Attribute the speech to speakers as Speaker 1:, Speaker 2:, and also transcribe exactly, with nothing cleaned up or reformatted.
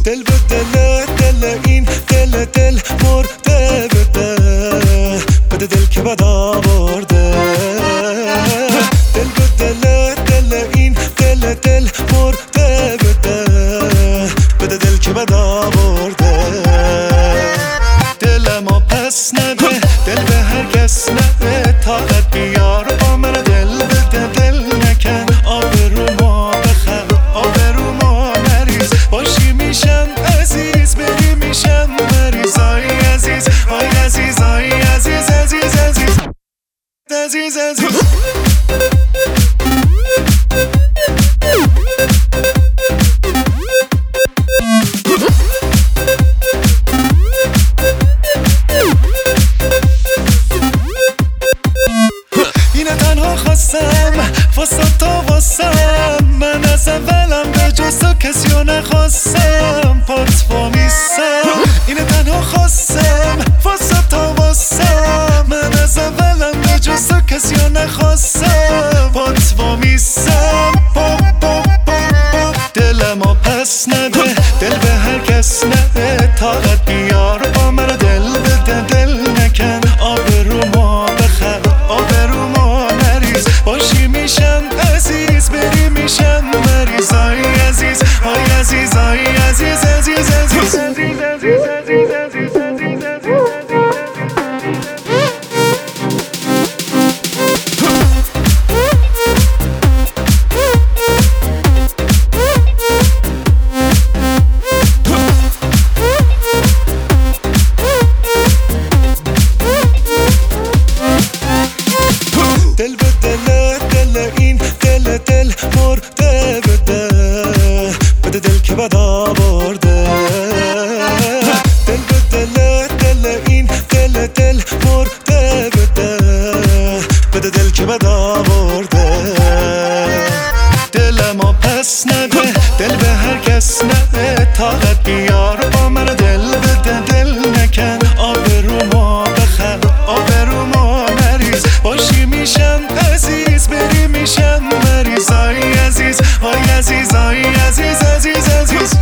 Speaker 1: دل به دل دل این دل دل مرده بده بده دل که بد آورده دل به دل دل این دل دل مرده بده بده دل که بد آورده دل ما پس نده دل به هر کس نده طاقت بیار با من دل بده دل نکن آبرو ما بخر آبرو ما نریز باشی میشم عزیز بری میشم مریض آی عزیز آی عزیز آی عزیز عزیز عزیز عزیز عزیز اینه تنها خواستم واسه تا واسم من از اولم به جز تو کسیو نخواستم پات وامیستم اینه تنها خواستم واسه تا واسم من از اولم به جز تو کسیو نخواستم پات وامیستم پاپ پاپ پاپ دل ما پس نده دل به هر کس نده طاقت بیار با من دل بده دل نکن آبرو ما بخر آبرو ما نریز باشی میشم عزیز بری میشم مریض آی عزیز آی عزیز آی عزیز عزیز عزیز عزیز عزیز عزیز عزیز دل به دل دل این دل دل مرده بده بده دل که بد آورده دل به دل دل این دل دل مرده بده بده دل که بد آورده دل ما پس نده دل به هر کس نده طاقت بیار با من دل بده دل نکن آبرو ما بخر آبرو ما نریز باشی میشم عزیز بری میشم مریض آی عزیز آی عزیز آی عزیز عزیز عزیز